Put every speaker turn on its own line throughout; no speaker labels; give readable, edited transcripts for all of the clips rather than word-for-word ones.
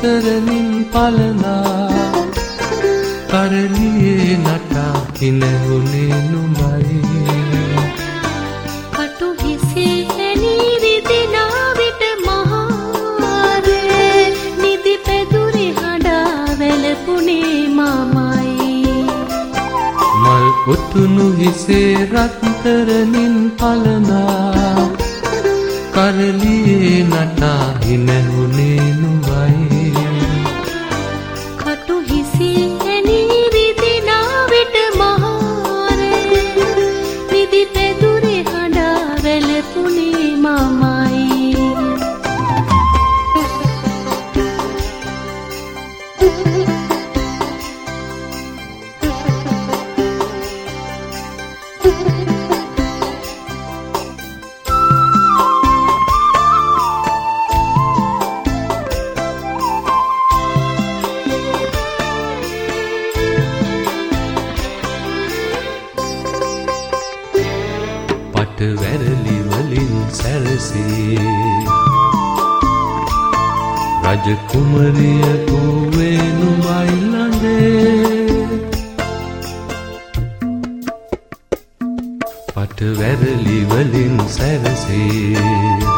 රත්තරනින් පලනා කරලියේ නටා හිනහුනේ නුඹයි
කටු හිසේ ඇනී රිදෙනා විට මහාරේ නිදි පැදුරේ හඬා වැළපුනේ මමයි
මල් උතුණු හිසේ රත්තරනින් පලනා කරලියේ නටා හිනහුනේ නුඹයි
කටු හිසේ ඇනී රිදෙනා විට මහාරේ නිදි පැදුරේ හඬා වැළපුනේ මමයි
පට වැරලි වලින් සැරසී රජ කුමරිය වූවේ නුඹයි ළඟේ පට වැරලි වලින් සැරසී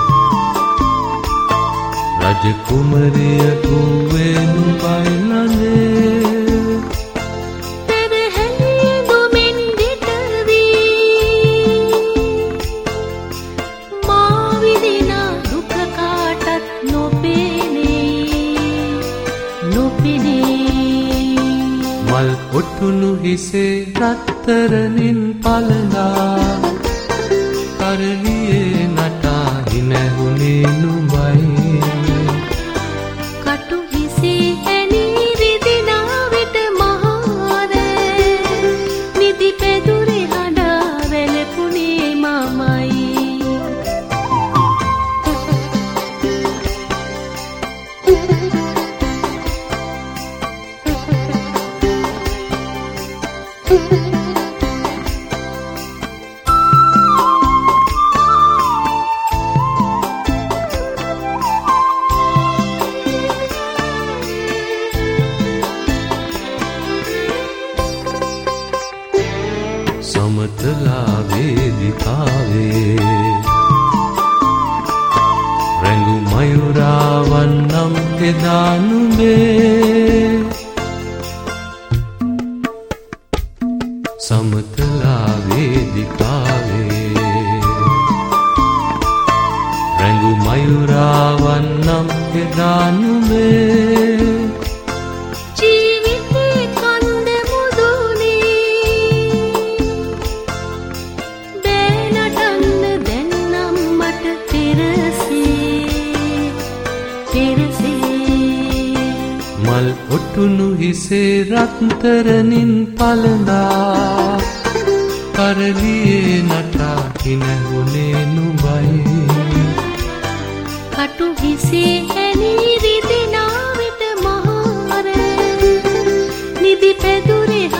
රජ කුමරිය වූවේ නුඹයි ළඟේ මල් ඔටුනු හිසේ රත්තරනින් පලනා කරලියේ නටා හිනහුනේ නුඹයි
කටු හිසේ ඇනී රිදෙනා විට මහාරේ නිදි පැදුරේ හඬා වැළපුනේ මමයි
සමතලා වේදිකාවේ රැඟු මයුරාවන් නම් එදා නුඹේ සමතලා වේදිකාවේ රැඟු මයුරාවන් නම් එදා නුඹේ මල් ඔටුනු හිසේ රත්තරනින් පලනා කරලියේ නටා හිනහුනේ නුඹයි
කටු හිසේ ඇනී රිදෙනා විට මහාරේ නිදි පැදුරේ